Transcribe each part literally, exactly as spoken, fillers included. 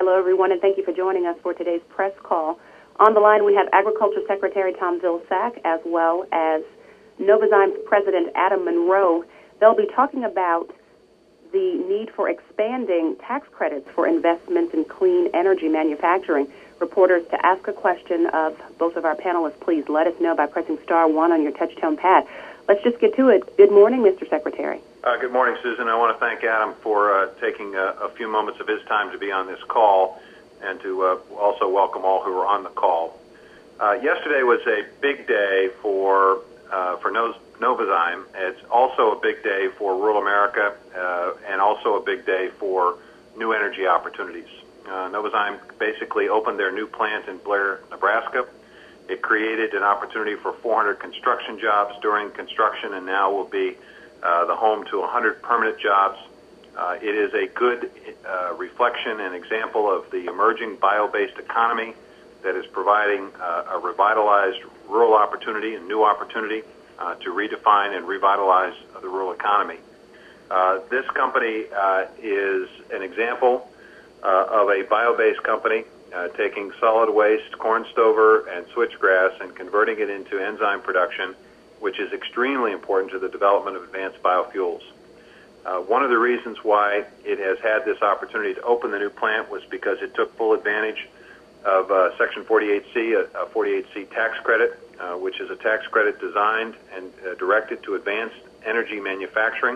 Hello, everyone, and thank you for joining us for today's press call. On the line, we have Agriculture Secretary Tom Vilsack, as well as Novozymes President Adam Monroe. They'll be talking about the need for expanding tax credits for investments in clean energy manufacturing. Reporters, to ask a question of both of our panelists, please let us know by pressing star one on your touch-tone pad. Let's just get to it. Good morning, Mister Secretary. Uh, good morning, Susan. I want to thank Adam for uh, taking a, a few moments of his time to be on this call, and to uh, also welcome all who are on the call. Uh, yesterday was a big day for uh, for no- Novozymes. It's also a big day for rural America, uh, and also a big day for new energy opportunities. Uh, Novozymes basically opened their new plant in Blair, Nebraska. It created an opportunity for four hundred construction jobs during construction, and now will be uh, the home to one hundred permanent jobs. Uh, it is a good uh, reflection and example of the emerging bio-based economy that is providing uh, a revitalized rural opportunity and new opportunity uh, to redefine and revitalize the rural economy. Uh, this company uh, is an example uh, of a bio-based company uh, taking solid waste, corn stover, and switchgrass and converting it into enzyme production, which is extremely important to the development of advanced biofuels. Uh, one of the reasons why it has had this opportunity to open the new plant was because it took full advantage of uh, Section forty-eight C, a, a forty-eight C tax credit, uh, which is a tax credit designed and uh, directed to advanced energy manufacturing.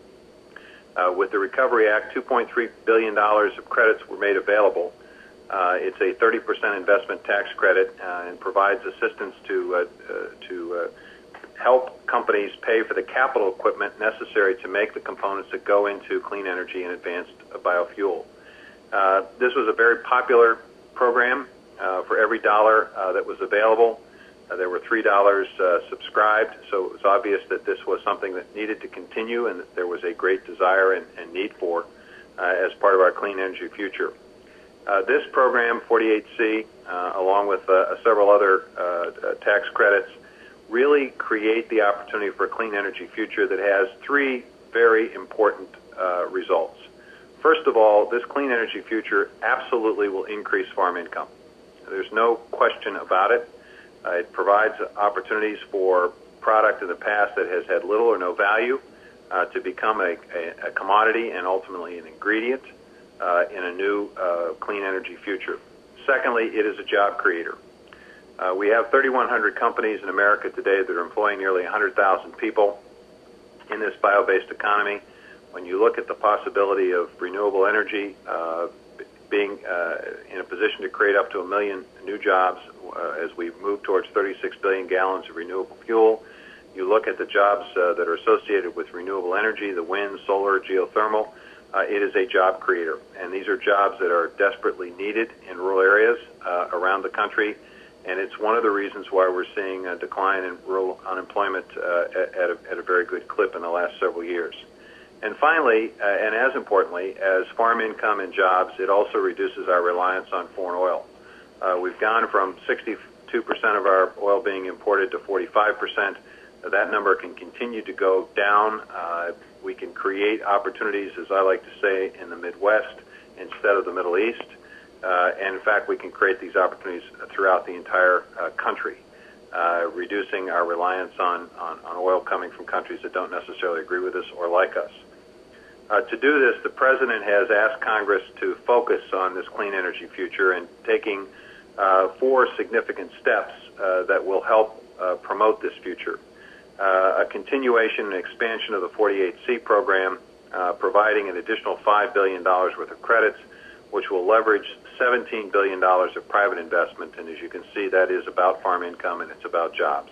Uh, with the Recovery Act, two point three billion dollars of credits were made available. Uh, it's a thirty percent investment tax credit uh, and provides assistance to uh, uh, to uh, help companies pay for the capital equipment necessary to make the components that go into clean energy and advanced uh, biofuel. Uh, this was a very popular program. Uh, for every dollar uh, that was available, uh, there were three dollars uh, subscribed, so it was obvious that this was something that needed to continue and that there was a great desire and, and need for uh, as part of our clean energy future. Uh, this program, forty-eight C, uh, along with uh, several other uh, tax credits, really create the opportunity for a clean energy future that has three very important uh, results. First of all, this clean energy future absolutely will increase farm income. There's no question about it. Uh, it provides opportunities for product in the past that has had little or no value uh, to become a, a, a commodity and ultimately an ingredient uh, in a new uh, clean energy future. Secondly, it is a job creator. Uh, we have thirty-one hundred companies in America today that are employing nearly one hundred thousand people in this bio-based economy. When you look at the possibility of renewable energy uh, being uh, in a position to create up to a million new jobs uh, as we move towards thirty-six billion gallons of renewable fuel, you look at the jobs uh, that are associated with renewable energy, the wind, solar, geothermal, uh, it is a job creator. And these are jobs that are desperately needed in rural areas uh, around the country. And it's one of the reasons why we're seeing a decline in rural unemployment uh, at, a, at a very good clip in the last several years. And finally, uh, and as importantly, as farm income and jobs, it also reduces our reliance on foreign oil. Uh, we've gone from sixty-two percent of our oil being imported to forty-five percent. That number can continue to go down. Uh, we can create opportunities, as I like to say, in the Midwest instead of the Middle East. Uh, and in fact, we can create these opportunities throughout the entire uh, country, uh, reducing our reliance on, on, on oil coming from countries that don't necessarily agree with us or like us. Uh, to do this, the President has asked Congress to focus on this clean energy future and taking uh, four significant steps uh, that will help uh, promote this future. Uh, a continuation and expansion of the forty-eight C program, uh, providing an additional five billion dollars worth of credits, which will leverage seventeen billion dollars of private investment, and as you can see, that is about farm income and it's about jobs.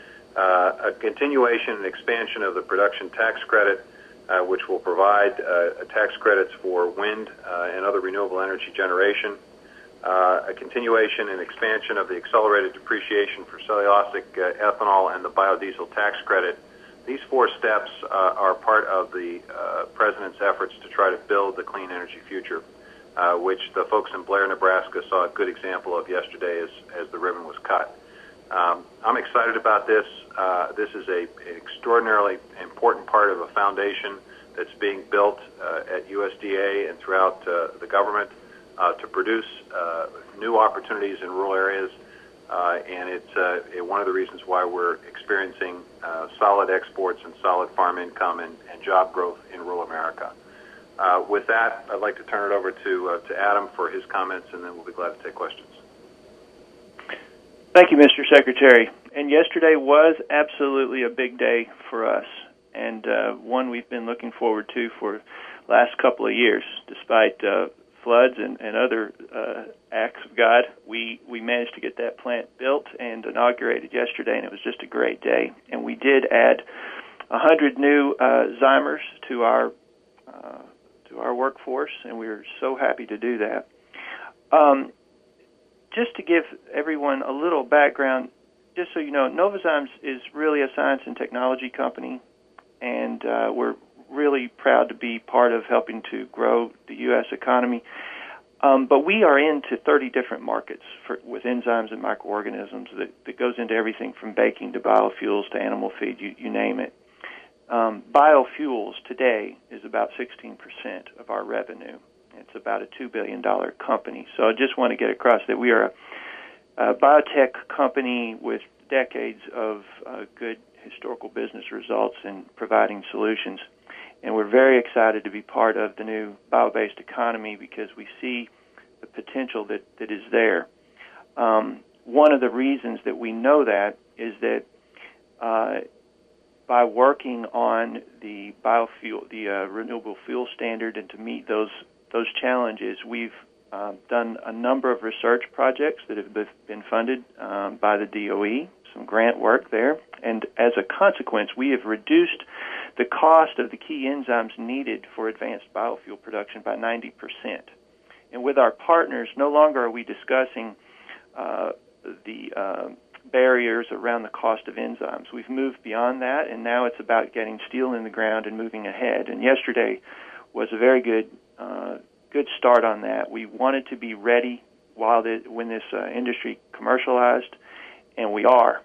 Uh, a continuation and expansion of the production tax credit, uh, which will provide uh, tax credits for wind uh, and other renewable energy generation. Uh, a continuation and expansion of the accelerated depreciation for cellulosic uh, ethanol and the biodiesel tax credit. These four steps uh, are part of the uh, President's efforts to try to build the clean energy future. Uh, which the folks in Blair, Nebraska saw a good example of yesterday as, as the ribbon was cut. Um, I'm excited about this. Uh, this is a, an extraordinarily important part of a foundation that's being built uh, at U S D A and throughout uh, the government uh, to produce uh, new opportunities in rural areas, uh, and it's uh, it, one of the reasons why we're experiencing uh, solid exports and solid farm income and, and job growth in rural America. Uh, with that, I'd like to turn it over to uh, to Adam for his comments, and then we'll be glad to take questions. Thank you, Mister Secretary. And yesterday was absolutely a big day for us, and uh, one we've been looking forward to for the last couple of years. Despite uh, floods and, and other uh, acts of God, we, we managed to get that plant built and inaugurated yesterday, and it was just a great day. And we did add one hundred new uh, Zymers to our uh, to our workforce, and we were so happy to do that. Um, just to give everyone a little background, just so you know, Novozymes is really a science and technology company, and uh, we're really proud to be part of helping to grow the U S economy. Um, but we are into thirty different markets for, with enzymes and microorganisms that, that goes into everything from baking to biofuels to animal feed, you, you name it. Um, biofuels today is about sixteen percent of our revenue. It's about a two billion dollars company. So I just want to get across that we are a, a biotech company with decades of uh, good historical business results in providing solutions. And we're very excited to be part of the new bio-based economy because we see the potential that, that is there. Um, one of the reasons that we know that is that uh, by working on the biofuel, the uh, renewable fuel standard, and to meet those those challenges, we've um, done a number of research projects that have been funded um, by the D O E, some grant work there, and as a consequence, we have reduced the cost of the key enzymes needed for advanced biofuel production by ninety percent. And with our partners, no longer are we discussing uh, the uh, barriers around the cost of enzymes. We've moved beyond that, and now it's about getting steel in the ground and moving ahead. And yesterday was a very good uh, good start on that. We wanted to be ready while the, when this uh, industry commercialized, and we are.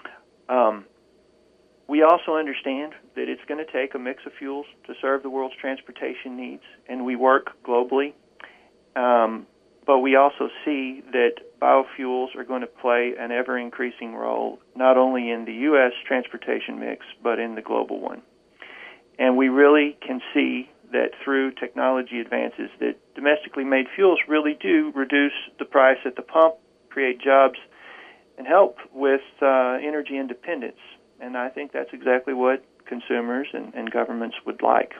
Um, we also understand that it's going to take a mix of fuels to serve the world's transportation needs, and we work globally. Um, but we also see that biofuels are going to play an ever-increasing role, not only in the U S transportation mix, but in the global one. And we really can see that through technology advances that domestically made fuels really do reduce the price at the pump, create jobs, and help with uh, energy independence. And I think that's exactly what consumers and, and governments would like.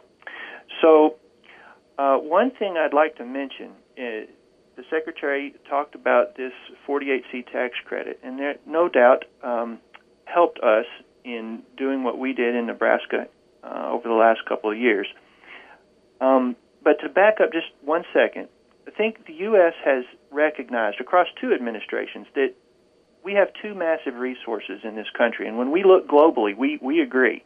So uh, one thing I'd like to mention is the Secretary talked about this forty-eight C tax credit, and there no doubt um, helped us in doing what we did in Nebraska uh, over the last couple of years. Um, but to back up just one second, I think the U S has recognized across two administrations that we have two massive resources in this country, and when we look globally, we, we agree.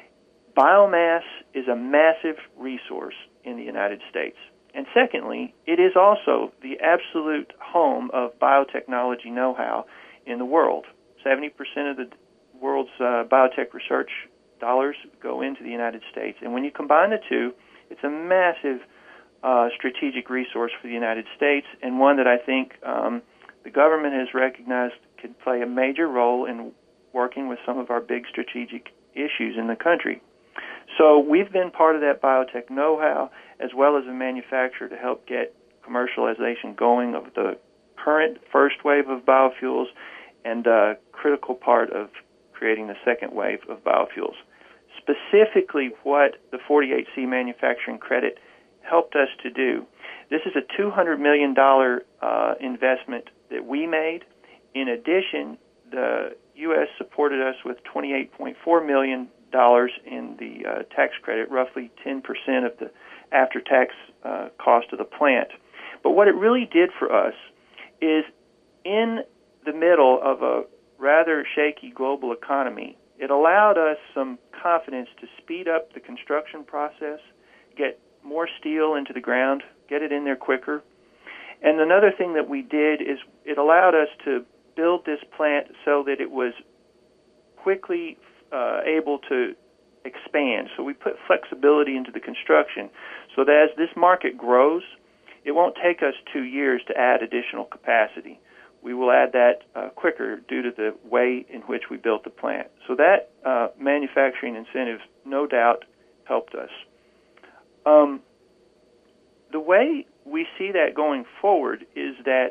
Biomass is a massive resource in the United States. And secondly, it is also the absolute home of biotechnology know-how in the world. seventy percent of the world's uh, biotech research dollars go into the United States. And when you combine the two, it's a massive uh, strategic resource for the United States, and one that I think um, the government has recognized could play a major role in working with some of our big strategic issues in the country. So we've been part of that biotech know-how as well as a manufacturer to help get commercialization going of the current first wave of biofuels and a critical part of creating the second wave of biofuels. Specifically what the forty-eight C manufacturing credit helped us to do. This is a two hundred million dollars uh, investment that we made. In addition, the U S supported us with twenty-eight point four million dollars in the uh, tax credit, roughly ten percent of the after-tax uh, cost of the plant. But what it really did for us is in the middle of a rather shaky global economy, it allowed us some confidence to speed up the construction process, get more steel into the ground, get it in there quicker. And another thing that we did is it allowed us to build this plant so that it was quickly uh, able to expand. So we put flexibility into the construction so that as this market grows, it won't take us two years to add additional capacity. We will add that uh, quicker due to the way in which we built the plant. So that uh, manufacturing incentive, no doubt, helped us. Um, the way we see that going forward is that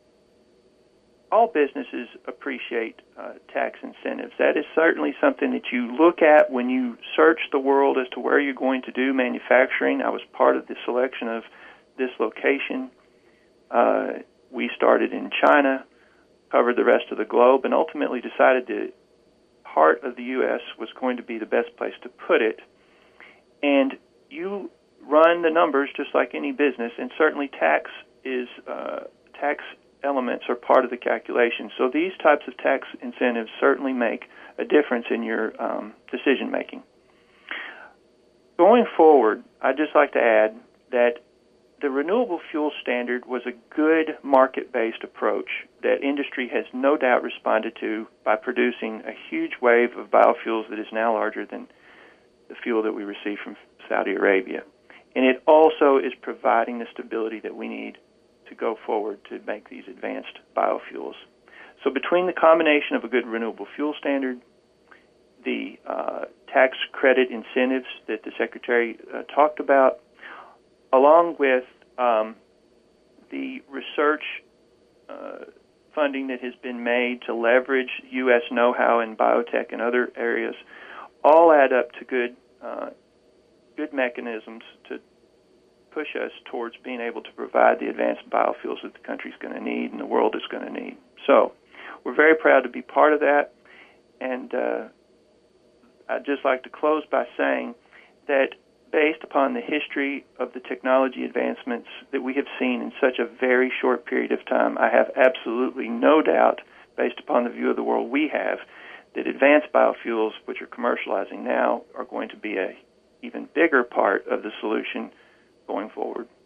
all businesses appreciate uh, tax incentives. That is certainly something that you look at when you search the world as to where you're going to do manufacturing. I was part of the selection of this location. Uh, we started in China, covered the rest of the globe, and ultimately decided the heart of the U S was going to be the best place to put it. And you run the numbers just like any business, and certainly tax is uh, tax elements are part of the calculation. So these types of tax incentives certainly make a difference in your um, decision making. Going forward, I'd just like to add that the renewable fuel standard was a good market-based approach that industry has no doubt responded to by producing a huge wave of biofuels that is now larger than the fuel that we receive from Saudi Arabia. And it also is providing the stability that we need to go forward to make these advanced biofuels. So between the combination of a good renewable fuel standard, the uh, tax credit incentives that the Secretary uh, talked about, along with um, the research uh, funding that has been made to leverage U S know-how in biotech and other areas, all add up to good uh, good mechanisms to push us towards being able to provide the advanced biofuels that the country's going to need and the world is going to need. So we're very proud to be part of that, and uh, I'd just like to close by saying that based upon the history of the technology advancements that we have seen in such a very short period of time, I have absolutely no doubt, based upon the view of the world we have, that advanced biofuels, which are commercializing now, are going to be a even bigger part of the solution going forward.